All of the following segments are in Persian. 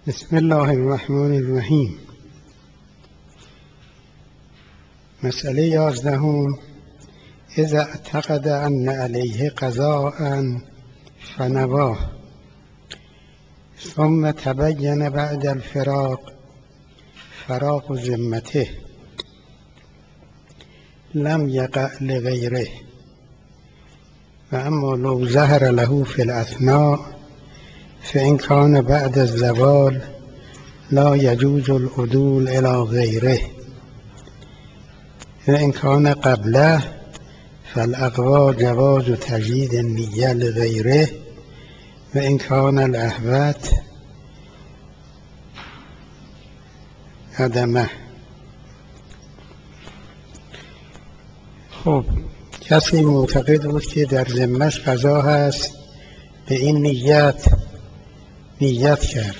بسم الله الرحمن الرحیم. مسئله 11. اذا اعتقد ان علیه قضاء فنواه ثم تبین بعد الفراق فراق ذمته لم یقع لغیره و اما لو ظهر له فی الاثناء فإن كان بعد الزوال لا يجوز العدول إلى غيره وإن كان قبله فالأقوى جواز تجديد النية لغيره وإن كان الأهوت عدمه. خب کسی معتقد بود که در ذمه‌اش قضا هست، به این نیت کرد،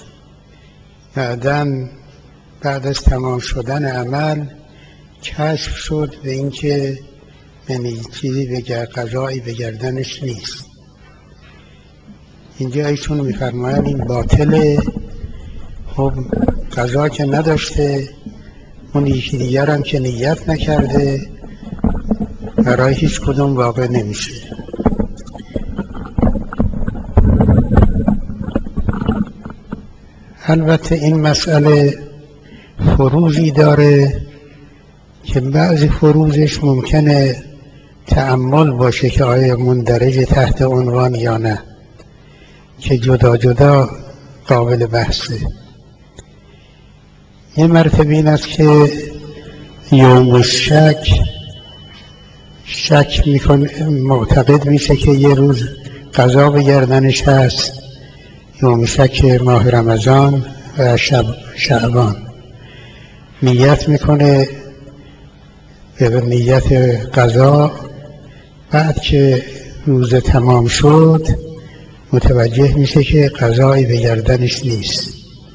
بعد از تمام شدن عمل کشف شد به اینکه چیزی قضایی به گردنش نیست. اینجا ایشون میفرماید این باطله. خب قضا که نداشته، اون یکی دیگر هم که نیت نکرده، برای هیچ کدوم واقع نمیشه. البته این مسئله فروزی داره که بعضی فروزش ممکنه تأمل باشه که آیا مندرج تحت عنوان یا نه، که جدا جدا قابل بحثه. یه مرتبه این است که یوم شک میکنه، معتقد میشه که یه روز قضا به گردنش هست، یوم شک ماه رمضان و شعبان. نیت میکنه به نیت قضا، بعد که روز تمام شد متوجه میشه که قضایی به گردنش نیست.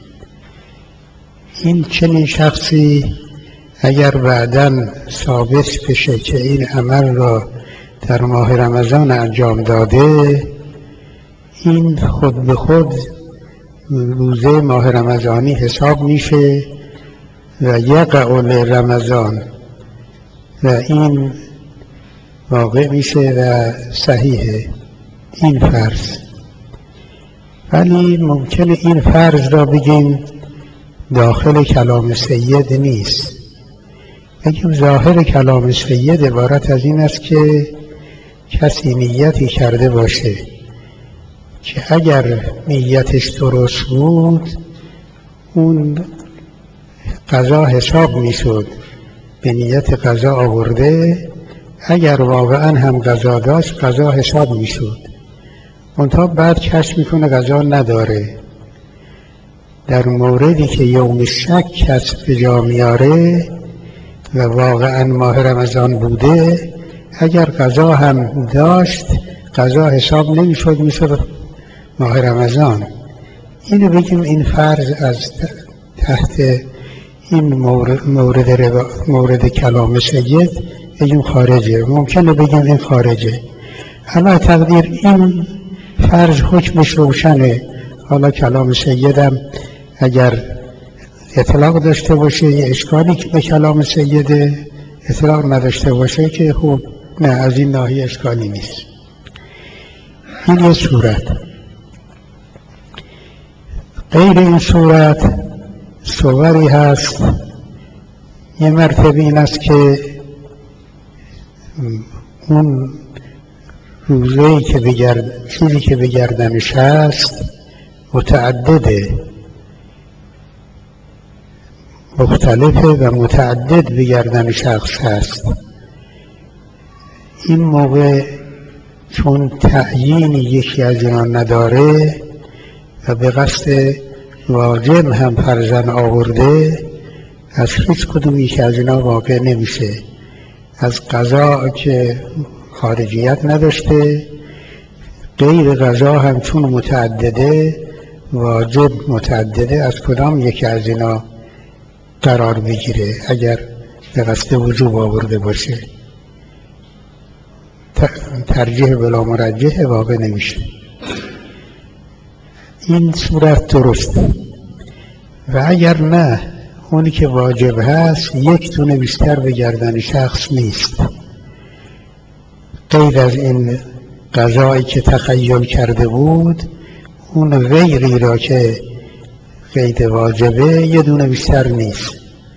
این چنین شخصی اگر بعداً ثابت بشه که این عمل را در ماه رمضان انجام داده، این خود به خود روزه ماه رمضانی حساب میشه و یقع رمضان و این واقع میشه و صحیحه این فرض. ولی ممکنه این فرض را بگیم داخل کلام سید نیست. بگیم ظاهر کلام سید عبارت از این است که کسی نیتی کرده باشه که اگر نیتش درست بود اون قضا حساب میشد، به نیت قضا آورده، اگر واقعا هم قضا داشت قضا حساب میشد. منتها بعد کشف میکنه قضا نداره. در موردی که یوم شک کس به جا میاره و واقعا ماه رمضان بوده، اگر قضا هم داشت قضا حساب نمیشد، میشد ماه رمضان. اینو بگیم این فرض از تحت این مورد کلام سید بگیم خارجه. ممکنه بگیم این خارجه. حالا تقدیر این فرض حکمش روشنه. حالا کلام سیدم اگر اطلاق داشته باشه یه اشکالی که به کلام سید، اطلاق نداشته باشه که خوب نه، از این ناحیه اشکالی نیست. این یه صورت. غیر این صوری هست. یه مرتبه این است که اون روزه‌ای که چیزی که به گردنش هست متعدده، مختلفه و متعدد به گردن شخص هست. این موقع چون تعیین یکی از اینا نداره و به قصد واجب هم فرضاً آورده، از هیچ کدوم یکی از اینا واقع نمیشه. از قضا که خارجیت نداشته، غیر قضا هم چون متعدده، واجب متعدده، از کدام یکی از اینا قرار بگیره اگر به قصد وجوب آورده باشه. ترجیح بلا مرجح واقع نمیشه. این صورت درسته. و اگر نه اونی که واجب هست یک دونه بیشتر به گردن شخص نیست، غیر از این قضایی که تخیل کرده بود اون غیری را که قید واجبه یه دونه بیشتر نیست.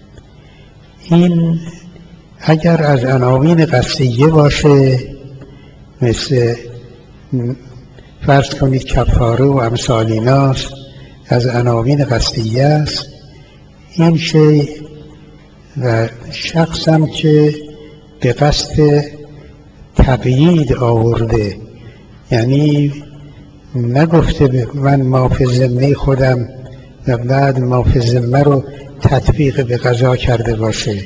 این اگر از عناوین قصدیه باشه، مثل فرض کنید کفاره و امثال ایناست، از عناوین قصدیه است، این شیء و شخص هم که به قصد تقیید آورده، یعنی نگفته من ما فی ذمه خودم و بعد ما فی ذمه رو تطبیق به قضا کرده باشه.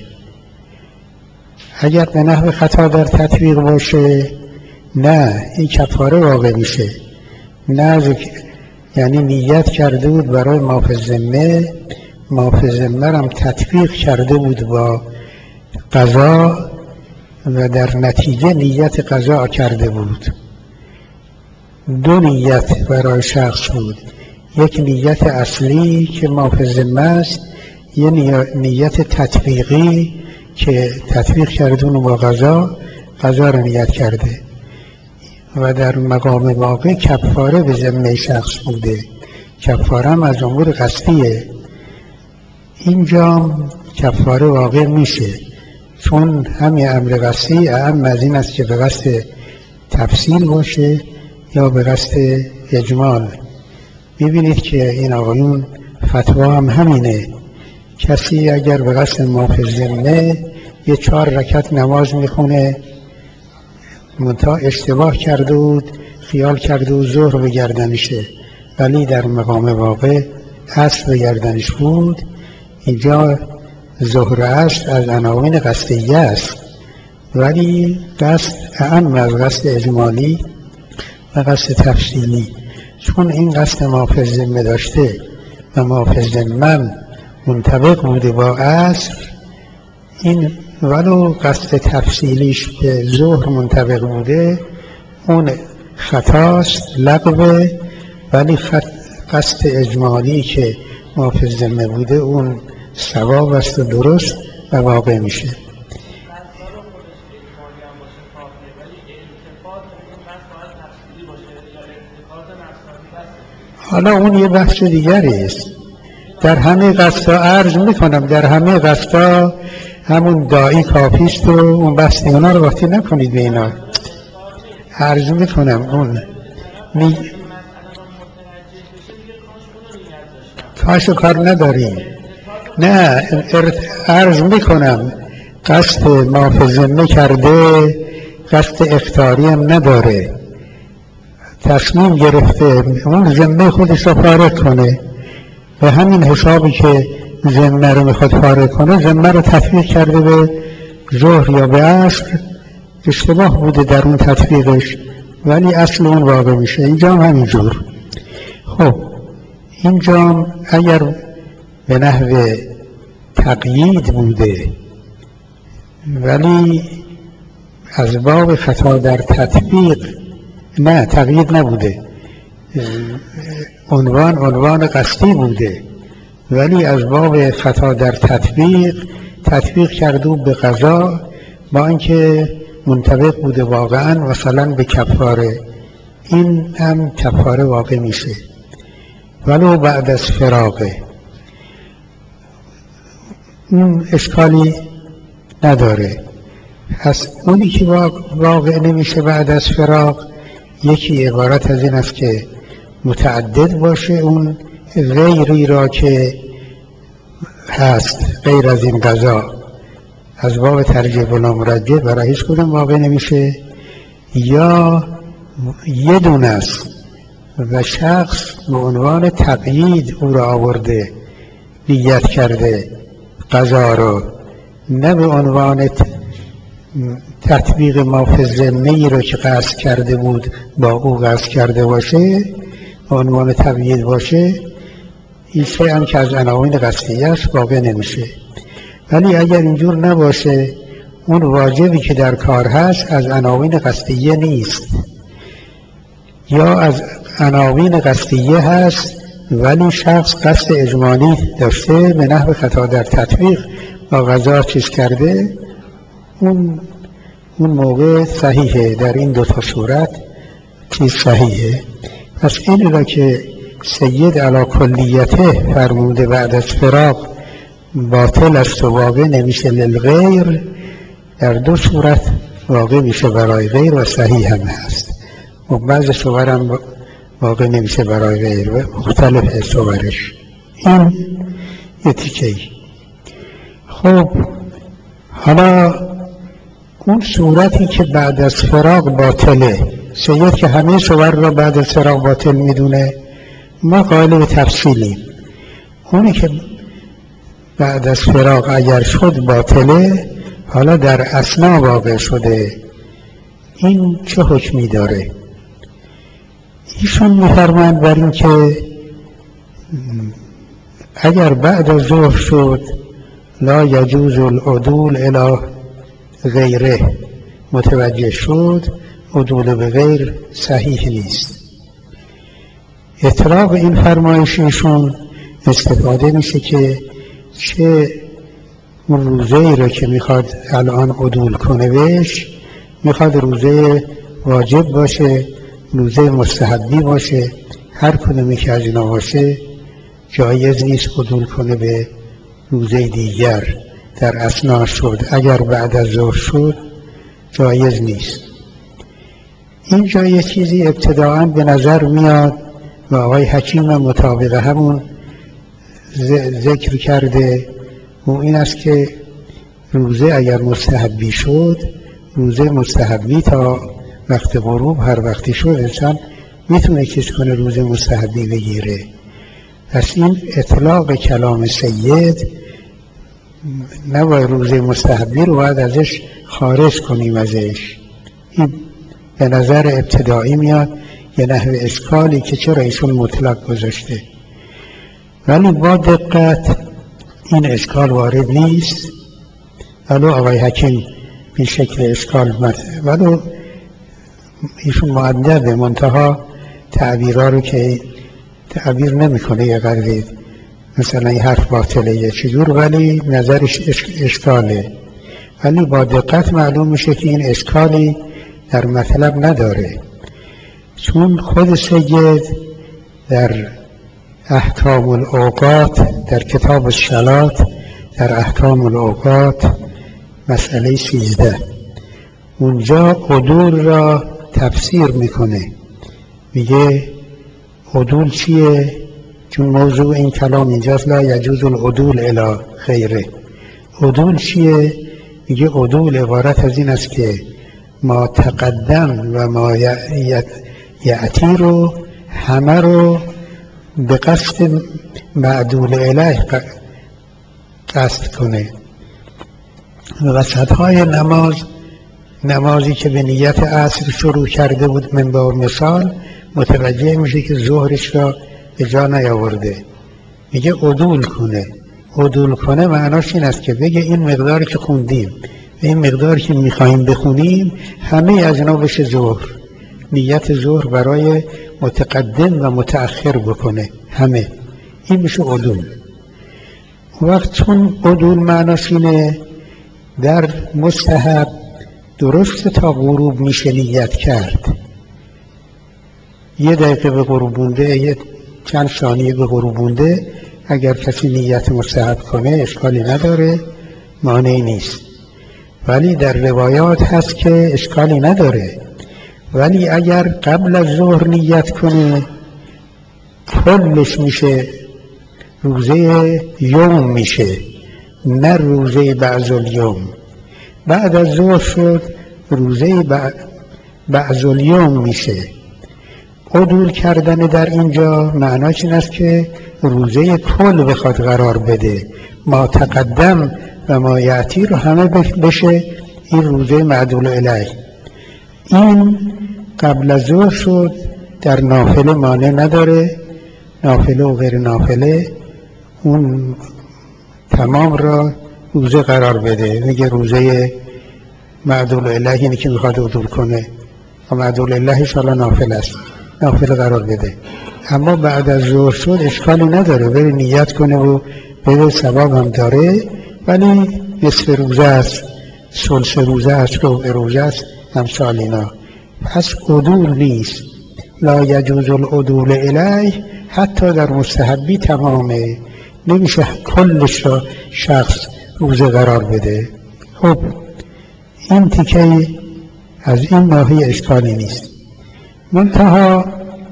اگر به نحو خطا در تطبیق باشه نه، این کفاره واقع میشه. نه یعنی نیت کرده بود برای ما فی ذمه، ما فی ذمه هم تطبیق کرده بود با قضا و در نتیجه نیت قضا کرده بود. دو نیت برای شخص بود، یک نیت اصلی که ما فی ذمه است، یه نیت تطبیقی که تطبیق کرده اونو با قضا رو نیت کرده و در مقام واقع کفاره به ذمه شخص بوده. کفاره هم از امور قصدیه. اینجا کفاره واقع میشه چون همین امر قصدی اعم از این است که به قصد تفصیل باشه یا به قصد اجمال. میبینید که این آقایون فتوا هم همینه، کسی اگر به قصد ما فی ذمه یه 4 رکعت نماز میخونه، منتها اشتباه کرده بود، خیال کرده بود ظهر به گردنشه ولی در مقام واقع عصر به گردنش بود، اینجا ظهر عصر از عناوین قصدیه است، ولی قصد اعم از قصد اجمالی و قصد تفصیلی. چون این قصد ما فی ذمه داشته و ما فی ذمه منطبق بوده با عصر، این ولو قصد تفصیلیش به ظهر منطبق بوده اون خطاست، لغوه، ولی قصد اجمالی که ما فی ذمه بوده اون صواب است و درست و واقع میشه. حالا اون یه بحث دیگری است. در همه قصدا عرض میکنم، در همه قصدا همون داعی کافیست و اون بحث اونا رو وقتی نکنید به اینا. عرض میکنم اون کاشو کار نداریم. نه عرض میکنم قصد ما فی ذمه کرده، قصد اخطاری هم نداره، تصمیم گرفته اون ذمه خودش رو فارغ کنه و همین حسابی که ذمه رو میخواد فارغ کنه ذمه رو تطبیق کرده به ظهر یا به عصر، اشتباه بوده در اون تطبیقش ولی اصل اون واقع میشه. اینجا هم همینجور. خب اینجا اگر به نحو تقیید بوده ولی از باب خطا در تطبیق، نه تقیید نبوده، عنوان قصدی بوده ولی از باب خطا در تطبیق کرده به قضا با اینکه منطبق بوده واقعا مثلا به کفاره، این هم کفاره واقع میشه ولو بعد از فراغه، اون اشکالی نداره. پس اونی که واقع نمیشه بعد از فراغ، یکی عبارت از این است که متعدد باشه، اون غیری را که هست غیر از این قضا از باب ترجیح بلا مرجح برای هیچ کدوم واقع نمیشه، یا یه دونه است و شخص به عنوان تقیید او را آورده، نیت کرده قضا رو، نه به عنوان تطبیق ما فی ذمه رو که قصد کرده بود با او قصد کرده باشه، به عنوان تقیید باشه، این شیء هم که از عناوین قصدیه است واقع نمیشه. ولی اگر اینجور نباشه، اون واجبی که در کار هست از عناوین قصدیه نیست، یا از عناوین قصدیه هست ولی شخص قصد اجمالی داشته به نحو خطا در تطبیق با غذا چیز کرده، اون موقع صحیحه. در این دو تا صورت چیز صحیحه. پس این را که سید علی کلیته فرموده بعد از فراق باطل است و واقع نمیشه للغیر، در دو صورت واقع میشه برای غیر و صحیح هم هست. و بعض صور هم واقع نمیشه برای غیر و مختلف صورش. این یه تیکه. خب حالا اون صورتی که بعد از فراق باطله، سید که همه صور را بعد از فراق باطل میدونه، ما قائل به تفصیلیم. اونی که بعد از فراق اگر شد باطله، حالا در اثنا واقع شده، این چه حکمی داره؟ ایشون می‌فرمایند بر این که اگر بعد از ظهر شد لا یجوز العدول الی غیره، متوجه شد عدول به غیر صحیح نیست. اطلاق این فرمایششون استفاده میشه که چه اون روزه ای رو که میخواد الان عدول کنه بهش، میخواد روزه واجب باشه، روزه مستحبی باشه، هر کدومی که از اینا باشه جایز نیست عدول کنه به روزه دیگر. در اثنا شد، اگر بعد از ظهر شد جایز نیست. اینجا یه چیزی ابتداعاً به نظر میاد و آقای حکیم مطابق همون ذکر کرده، و این است که روزه اگر مستحبی شد، روزه مستحبی تا وقت غروب هر وقتی شد انسان میتونه چیز کنه روزه مستحبی بگیره. پس این اطلاق کلام سید نباید روزه مستحبی رو باید ازش خارج کنیم ازش. این به نظر ابتدایی میاد یه نحو اشکالی که چرا ایشون مطلق گذاشته، ولی با دقت این اشکال وارد نیست. ولو آقای حکیم این شکل اشکال ولو ایشون مؤدب منتها تعبیرها رو که تعبیر نمیکنه یه قدری مثلا این حرف باطله یه چجور، ولی نظرش اشکاله، ولی با دقت معلوم میشه که این اشکالی در مطلب نداره. چون خود سید در احکام الاوقات در کتاب الصلات در احکام الاوقات مسئله 13 اونجا عدول را تفسیر میکنه، میگه عدول چیه؟ چون موضوع این کلام اینجاست لا یجوز العدول الی غیره. عدول چیه؟ میگه عدول عبارت از این است که ما تقدم و ما یأتی رو همه رو به قصد معدول الیه قصد کنه. وسطهای نمازی که به نیت عصر شروع کرده بود من با مثال متوجه میشه که ظهرش را به جا نیاورده، میگه عدول کنه. عدول کنه معناش این است که بگه این مقداری که خوندیم و این مقداری که میخواییم بخونیم همه از اینا بشه ظهر، نیت ظهر برای متقدم و متأخر بکنه همه، این میشه عدول. وقت چون عدول معناش اینه در مستحب درست تا غروب میشه نیت کرد، یه دقیقه به غروب مونده، یه چند ثانیه به غروب مونده اگر کسی نیت مستحب کنه اشکالی نداره، مانعی نیست. ولی در روایات هست که اشکالی نداره، ولی اگر قبل از ظهر نیت کنه کلش میشه روزه یوم میشه، نه روزه بعض الیوم. بعد از ظهر شد روزه بعض الیوم میشه. عدول کردن در اینجا معناش این است که روزه کل بخواد قرار بده، ما تقدم و ما یأتی رو همه بشه این روزه معدول الیه. این قبل از ظهر شد در نافله مانع نداره، نافله و غیر نافله اون تمام را روزه قرار بده. میگه روزه معدول الیه اینی که میخواد عدول کنه و معدول الیهش حالا نافله است. نافله قرار بده. اما بعد از ظهر شد اشکالی نداره، بره نیت کنه و بره، ثواب هم داره، ولی نصف روزه است، ثلث روزه است، ربع روزه است، امثال اینا. پس عدول نیست، لا یجوز العدول الیه، حتی در مستحبی تمامه، نمیشه کلش را شخص روزه قرار بده. خب این تیکه از این ناحیه اشکالی نیست. منتها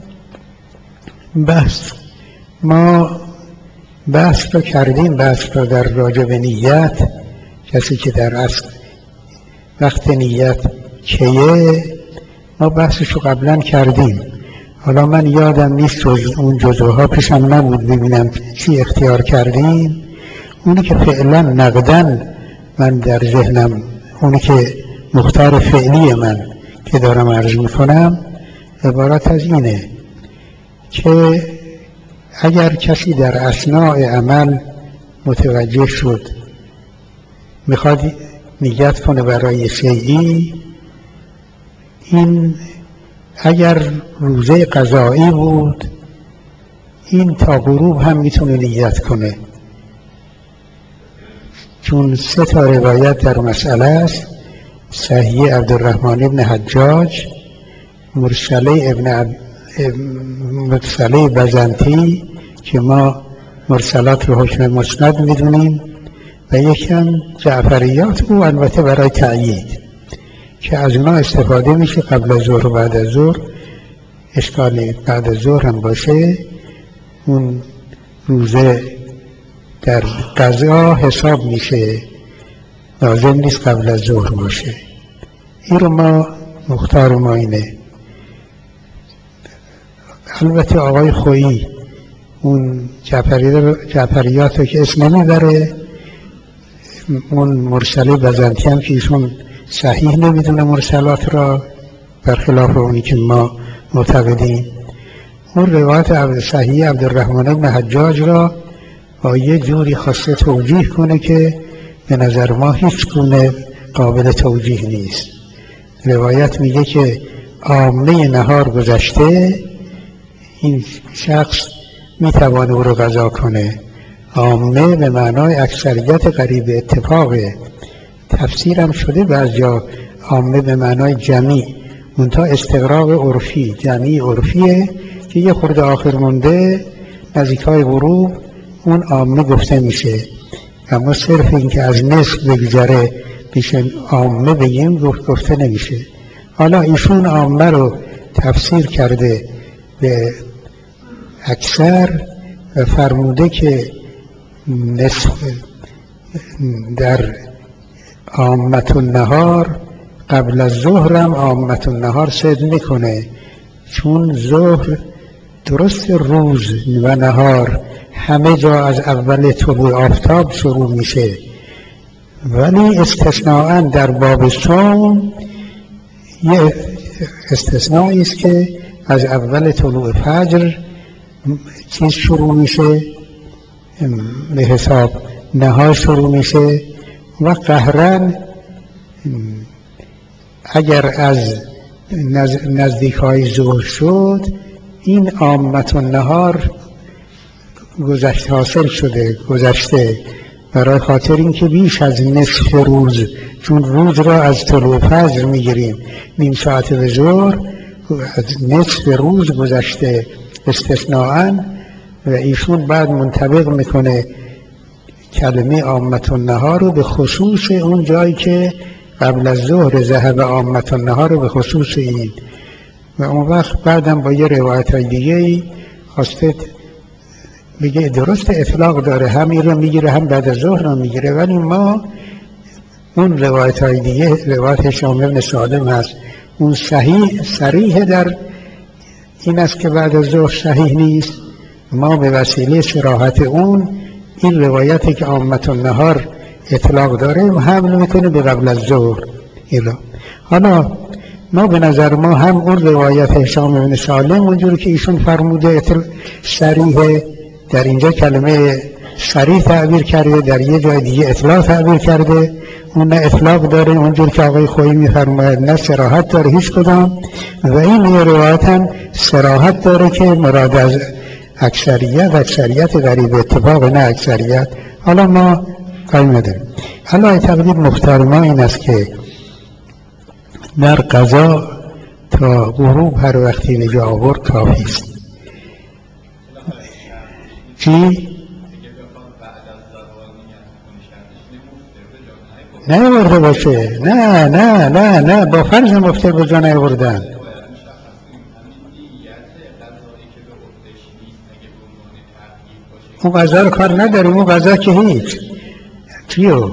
ما بحث رو کردیم، بحث رو در راجع به نیت، کسی که در اصل وقت نیت کیه، ما بحثش رو قبلا کردیم. حالا من یادم نیست اون جزوها پیشم نبود ببینم چی اختیار کردیم. اونی که فعلا نقدن من در ذهنم، اونی که مختار فعلی من که دارم عرض میکنم، عبارت از اینه که اگر کسی در اثناء عمل متوجه شد میخواد نیت کنه برای شیئی، این اگر روزه قضایی بود این تا غروب هم میتونه نیت کنه، چون 3 روایت در مسئله است: صحیح عبدالرحمن ابن حجاج، مرسله بزنطی که ما مرسلات رو حکم مسند میدونیم، و یکم جعفریات رو البته برای تأیید که از اونا استفاده میشه قبل از ظهر و بعد از ظهر. اشکالی بعد از ظهر هم باشه اون روزه در قضا حساب میشه، لازم نیست قبل از ظهر باشه. این رو ما مختار ما اینه. البته آقای خویی اون جعفریات رو که اسم نمیبره، اون مرسله بزنطی هم که ایشون صحیح نمیدونه مرسلات را، برخلاف اونی که ما معتقدیم، اون روایت صحیح عبدالرحمن بن حجاج را با یه جوری خواسته توجیه کنه که به نظر ما هیچ گونه قابل توجیه نیست. روایت میگه که عامه نهار گذشته، این شخص میتوانه او رو قضا کنه. عامه به معنای اکثریت قریب اتفاقه، تفسیرم شده بعضیا عامه به معنای جمعی، منتها استغراق عرفی، جمعی عرفیه که یه خورده آخر مونده نزدیکای غروب اون عامه گفته میشه. اما صرف این که از نصف بگذره میشه عامه بگیم گفته نمیشه. حالا ایشون عامه رو تفسیر کرده به اکثر و فرموده که نصف در عامت النهار قبل از ظهرم عامت النهار صد میکنه، چون ظهر درست روز و نهار همه جا از اول طلوع آفتاب شروع میشه، ولی استثناءً در باب صوم یه استثنایی است که از اول طلوع فجر چیز شروع میشه، به حساب نهار شروع میشه، و قهرن اگر از نزدیکای ظهر شد این عامت النهار گذشته حاصل شده، گذشته، برای خاطر اینکه بیش از نصف روز، چون روز را از طلوع فجر میگیریم، نیم ساعت به ظهر، از نصف روز گذشته استثناءً. و ایشون بعد منطبق میکنه کلمه عامت النهار رو به خصوص اون جایی که قبل از ظهر ذهب عامت النهار رو به خصوص این، و اون وقت بعدم با یه روایت دیگه خواسته بگه درست اطلاق داره، هم این رو میگیره هم بعد از ظهر رو میگیره، ولی ما اون روایت های دیگه، روایت هشام بن سالم هست، اون صریح در این است که بعد از ظهر صحیح نیست. ما به وسیله صراحت اون این روایتی که عامت النهار اطلاق داره و حمل میکنه به قبل از ظهر. حالا ما به نظر ما هم اون روایت هشام بن سالم اونجوری که ایشون فرموده صریح، در اینجا کلمه صریح تعبیر کرده، در یه جای دیگه اطلاق تعبیر کرده. اون نه اطلاق داره اونجور که آقای خویی میفرماید، نه صراحت داره هیچ کدام. و این روایت هم صراحت داره که مراد از اکثریت غریب اتفاق، نه اکثریت. حالا ما کاری نداریم. حالا تقدیر مختار ما این است که در قضا تا غروب هر وقتی نجا آورد کافی است. چی؟ نیاورده باشه، نه نه نه نه، با فرض مفتر به جا نیاوردن. اون قضا رو کار نداریم، اون قضا که هیچ چیو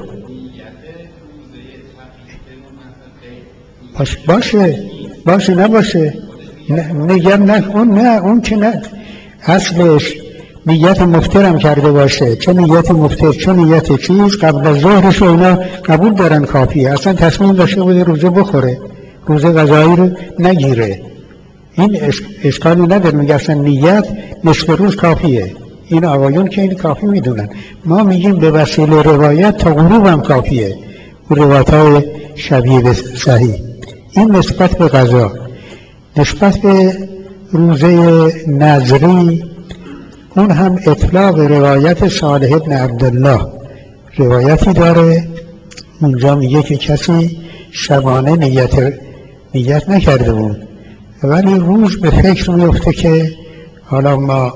باشه نباشه، میگم نه اون که نه، اصلش نیت مفترم کرده باشه، چه نیت مفتر چه نیت چیز قبل از ظهرش و اینا قبول دارن کافیه. اصلا تصمیم داشته بوده روزه بخوره، روزه غذایی رو نگیره، این اشکالی نداره. میگه اصلا نیت نصف روز کافیه. این آقایون که این کافی میدونن. ما میگیم به وسیله روایت تا غروب هم کافیه، روایت های شبیه به صحیح. این نسبت به قضا. نسبت به روزه نذری، اون هم اطلاق روایت صالح ابن عبدالله روایتی داره. اونجا میگه که کسی شبانه نیت نکرده بود، ولی روز به فکر میفته که حالا ما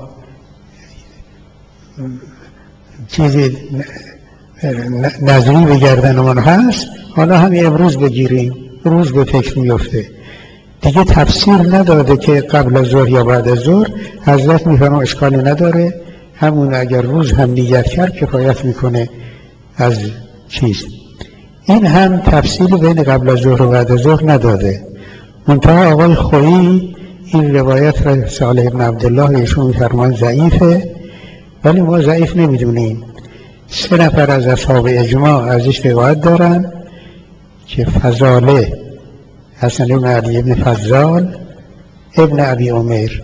چیزی نظری به گردنمان هست، حالا همین امروز بگیریم. روز به فکر میفته دیگه، تفسیر نداده که قبل از ظهر یا بعد از ظهر. حضرت میفرما اشکالی نداره، همون اگر روز هم نیت کرد کفایت میکنه از چیز. این هم تفصیل بین قبل از ظهر و بعد از ظهر نداده. منتها آقای خویی این روایت را صالح ابن عبدالله ایشون میفرمان ضعیفه، ولی ما ضعیف نمیدونیم. 3 نفر از اصحاب اجماع ازش روایت دارن که فضاله، حسن ابن علی ابن فضال ابن ابی عمیر.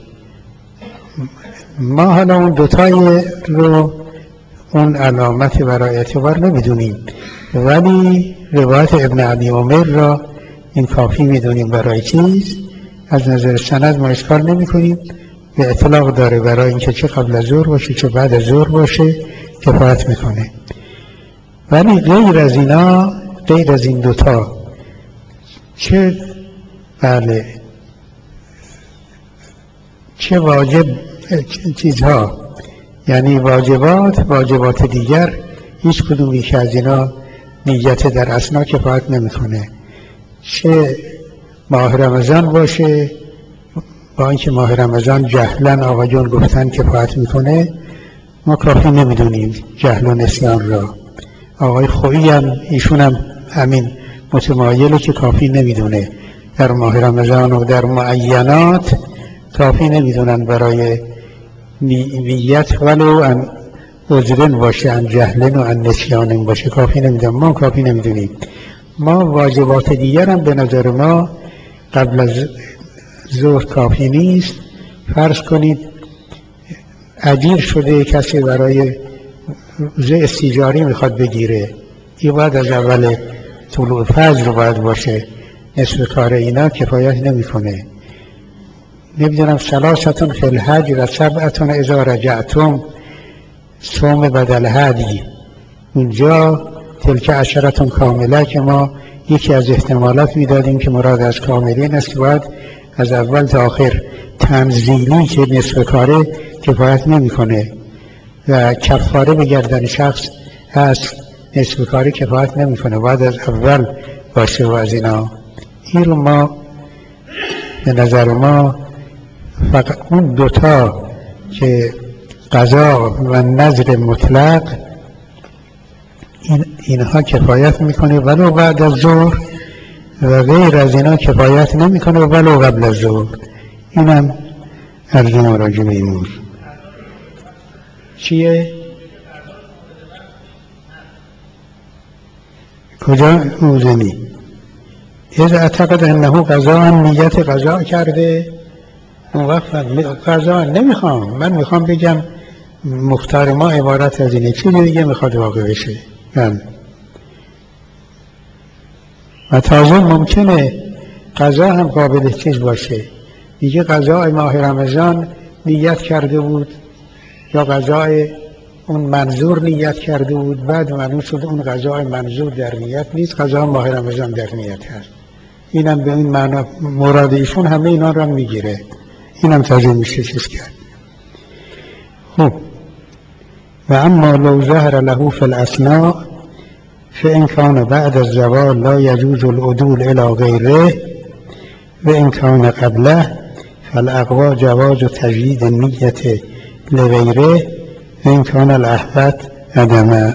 ما حالا اون دوتای رو اون علامت برای اعتبار نمیدونیم، ولی روایت ابن ابی عمیر را این کافی میدونیم برای چیز. از نظر سند ما اشکال نمی کنیم، به اطلاق داره برای اینکه چه قبل از ظهر باشه چه بعد از ظهر باشه کفایت میکنه. ولی غیر از اینا، غیر از این دوتا، چه واجب چیزها، یعنی واجبات دیگر، هیچ کدومی که از اینا نیت در اثنا کفایت نمیکنه. چه ماه رمضان باشه، با اینکه ماه رمضان جهلن آقایون گفتن کفایت میکنه، ما کافی نمیدونیم جهل و نسیان را. آقای خویی هم ایشون هم همین متمایله که کافی نمیدونه در ماه رمضان و در معینات کافی نمیدونن برای نیت، ولو ان عذرن باشه، ان جهلن و ان نسیانن باشه کافی نمیدونن. ما کافی نمیدونیم. ما واجبات دیگر هم به نظر ما قبل از ظهر کافی نیست. فرض کنید اجیر شده کسی برای روزه استیجاری میخواد بگیره، این باید از اول طلوع فجر باید باشه. نصف کار اینا کفایت نمیکنه. نمیدونم ثلاثتون فی الحج و سبعتون اذا رجعتم صوم بدل هدی، اونجا تلک عشرتون کامله، که ما یکی از احتمالات میدادیم که مراد از کاملین است، باید از اول تا آخر تنزیلی که نصف کاره کفایت نمیکنه و کفاره به گردن شخص هست، نصف کاره کفایت نمیکنه، باید از اول باشه. و از اینا این رو ما به نظر ما فقط اون دوتا که قضا و نذر مطلق اینها کفایت میکنه ولو بعد از ظهر، و غیر از اینا کفایت نمیکنه ولو قبل از ظهر. اینم ارجو راجع به این چیه؟ کجا موزنی؟ از اعتقد انه قضا، نیت قضا کرده، اون وقت قضا نمیخوام. من میخوام بگم مختار ما عبارت از اینه، چیزی دیگه میخواد واقع بشه. و تازه ممکنه قضا هم قابل چیز باشه، دیگه قضای ماه رمضان نیت کرده بود یا قضای اون منظور نیت کرده بود، بعد معلوم شد اون قضای منظور در نیت نیست، قضای ماه رمضان در نیت هست. اینم به این معنی مراد ایشون همه اینا رو میگیره، اینم تازه میشه چیز کرد. خب و اما لو ظهر له فی الاثناء فإن كان بعد الزوال لا يجوز العدول إلى غيره وإن كان قبله فالأقوى جواز تجديد النية لغيره وإن كان الأحوط عدما.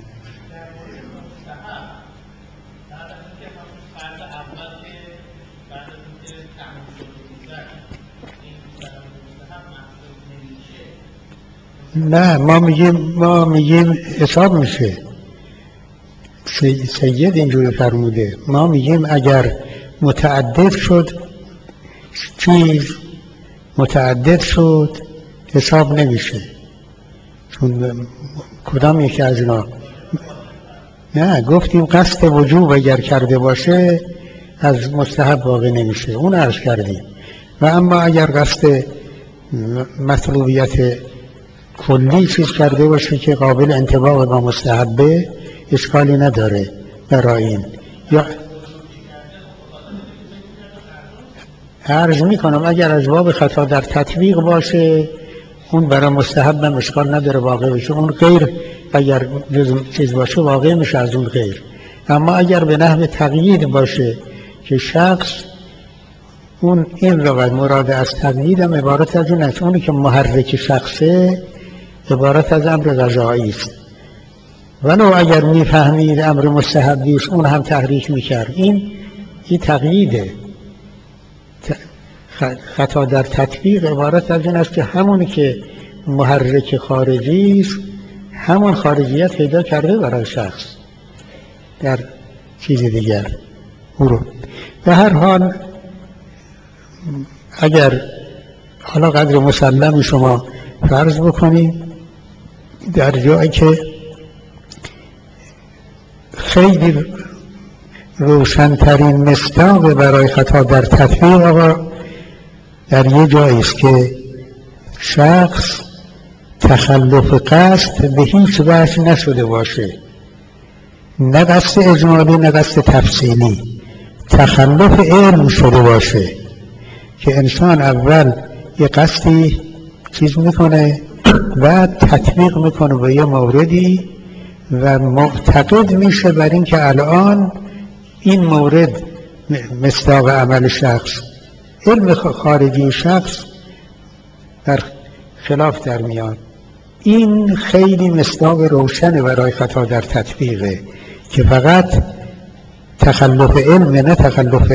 نه ما میگیم حساب میشه. سید اینجوری فرموده، ما میگیم اگر متعدد شد چیز متعدد شد حساب نمیشه، چون کدام یکی از اینا؟ نه گفتیم قصد وجوب اگر کرده باشه از مستحب واقع نمیشه، اون عرض کردیم. و اما اگر قصد مطلوبیت کلی چیز کرده باشه که قابل انطباق با مستحبه اشکالی نداره برای این. یا عرض میکنم اگر از باب خطا در تطبیق باشه اون برای مستحب هم اشکال نداره واقع بشه، اون غیر اگر چیز باشه واقع میشه از اون غیر. اما اگر به نحو تقیید باشه که شخص اون این رو مراد از تقیید هم عبارت از این است، اونی که محرک شخصه عبارت از امر قضایی است، ولو اگر میفهمید امر مستحبی است اون هم تحریک میکرد. این تقییده. خطا در تطبیق عبارت از این است که همونی که محرک خارجی است همون خارجیت پیدا کرده برای شخص در چیز دیگر او رو. به هر حال اگر حالا قدر مسلم شما فرض بکنید در جایی که خیلی روشنترین مصداق برای خطا در تطبیق آقا در یه جایی است که شخص تخلف قصد به هیچ وجه نشده باشه، نه قصد اجمالی نه قصد تفصیلی، تخلف علم شده باشه که انسان اول یه قصدی چیز میکنه و تطبیق میکنه به یه موردی و معتقد میشه بر این که الان این مورد مصداق عمل شخص، علم خارجی شخص در خلاف در میاد. این خیلی مصداق روشن برای خطا در تطبیقه که فقط تخلف علم نه تخلف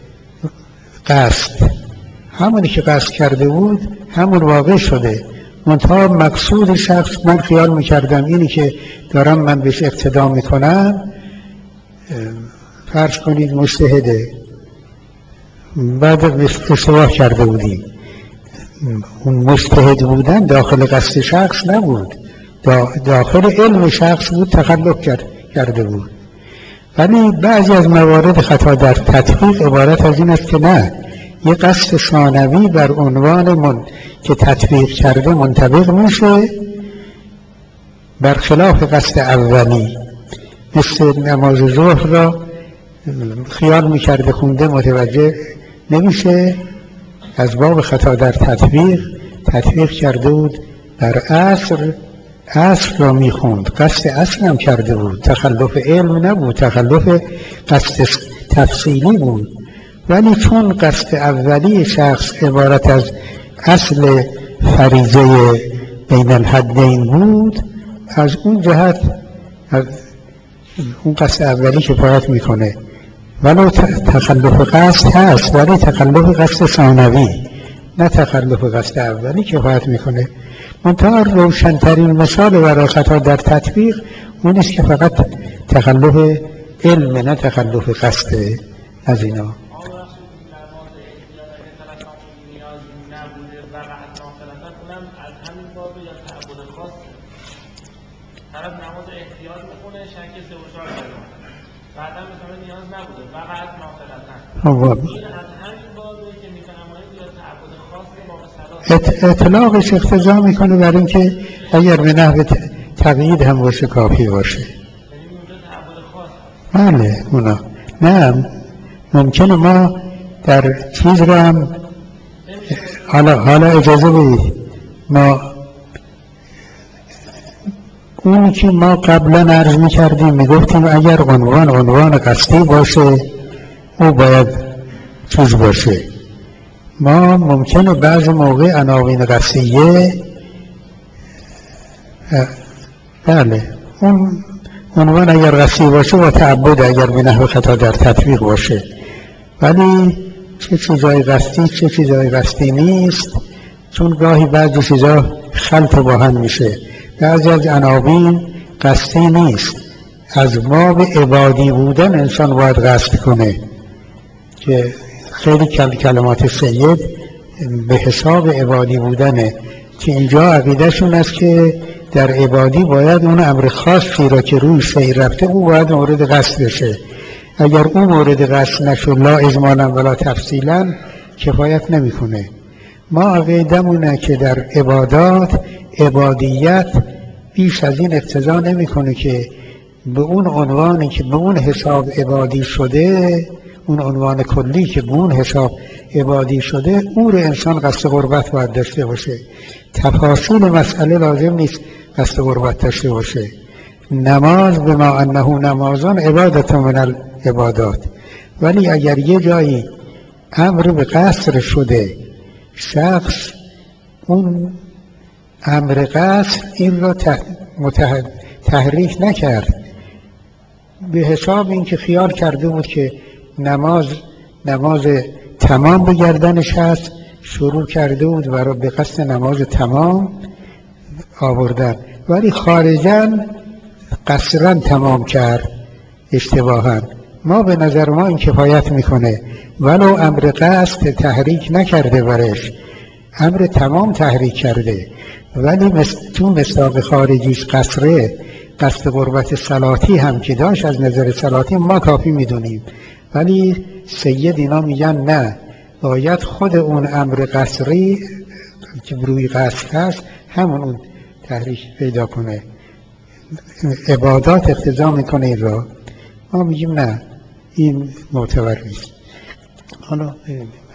قصد، همونی که قصد کرده بود همون واقع شده، منتها مقصود شخص من خیال میکردم اینی که دارم من بهش اقتدا میکنم فرض کنید مجتهده، بعد اشتباه کرده بودیم، اون مجتهد بودن داخل قصد شخص نبود، داخل علم شخص بود، تخلف کرده بود. ولی بعضی از موارد خطا در تطبیق عبارت از این است که نه، یه قصد ثانوی بر عنوان که تطبیق کرده منطبق میشه بر خلاف قصد اولی، مثل نماز ظهر را خیال میکرده خونده متوجه نمیشه، از باب خطا در تطبیق کرده بود در عصر را میخوند، قصد عصر هم کرده بود، تخلف علم نبود، تخلف قصد تفصیلی بود. ولی چون قصد اولی شخص عبارت از اصل فریضه بین الحدین بود، از اون جهت از اون قصد اولی کفایت میکنه، ولو تخلف قصد هست ولی تخلف قصد ثانوی نه تخلف قصد اولی کفایت میکنه. منتها روشنترین مثال برای خطا در تطبیق اون است که فقط تخلف علم نه تخلف قصد از اینا. طرف نماز احتیاط میخونه شک 3 و 4 کردن بعدا مثلا نیاز نبوده فقط نافلتن این از همین بابه که میفرمایید یا تعبد خاصی با صلات اطلاقش اقتضا میکنه برای اینکه اگر به نحو تبعید هم باشه کافی باشه. یعنی اونجا تعبد خاص هست. بله اونا نه ممکنه ما در چیز رو هم حالا اجازه بدید ما اونی که ما قبلا عرض میکردیم میگفتیم اگر عنوان قصدی باشه او باید چیز باشه. ما ممکنه بعض موقع عناوین قصدیه بله اون عنوان اگر قصدی باشه و تعبد اگر به نحو خطا در تطبیق باشه، ولی چه چیزای قصدی چه چیزای قصدی نیست، چون گاهی بعضی چیزا خلط با هم میشه. بعضی از عناوین قصدی نیست، از باب عبادی بودن انسان باید قصد کنه که خیلی کلمات سید به حساب عبادی بودنه که اینجا عقیدهشون است که در عبادی باید اون امر خاصی را که روی سیر رفته او باید مورد قصد بشه. اگر اون مورد قصد نشد لا اجمالا ولا تفصیلا کفایت نمیکنه. ما عقیدمونه که در عبادات عبادیت بیش از این اقتضا نمیکنه که به اون عنوانی که به اون حساب عبادی شده، اون عنوان کلی که به اون حساب عبادی شده او رو انسان قصد قربت باید داشته باشه. تفاصیل مسئله لازم نیست قصد قربت داشته باشه. نماز به ما انه نمازان عبادت من العبادات، ولی اگر یه جایی امر به قصر شده شخص اون امر قصر این را تحریک نکرد، به حساب این که خیال کرده بود که نماز تمام به گردنش هست شروع کرده بود و به قصد نماز تمام آوردن، ولی خارجاً قصراً تمام کرد اشتباهاً. ما به نظر ما این کفایت میکنه ولو امر قصد تحریک نکرده برش، امر تمام تحریک کرده، ولی تو مصداق خارجیش قصره قصد قربت صلاتی هم که داشت از نظر صلاتی ما کافی میدونیم، ولی سید اینا میگن نه باید خود اون امر قصری که روی قصد هست همون اون تحریک پیدا کنه. عبادات اقتضا میکنه این را، ما میگیم نه این معتبر نیست. حالا